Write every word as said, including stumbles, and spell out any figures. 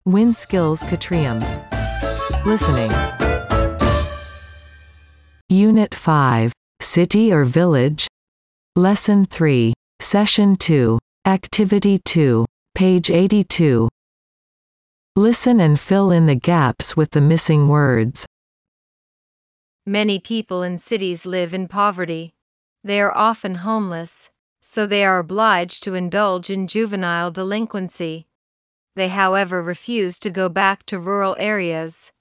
Win Skills Catrium. Listening. Unit five. City or Village? Lesson three. Session two. Activity two. Page eighty-two. Listen and fill in the gaps with the missing words. Many people in cities live in poverty. They are often homeless, so they are obliged to indulge in juvenile delinquency. They, however, refuse to go back to rural areas.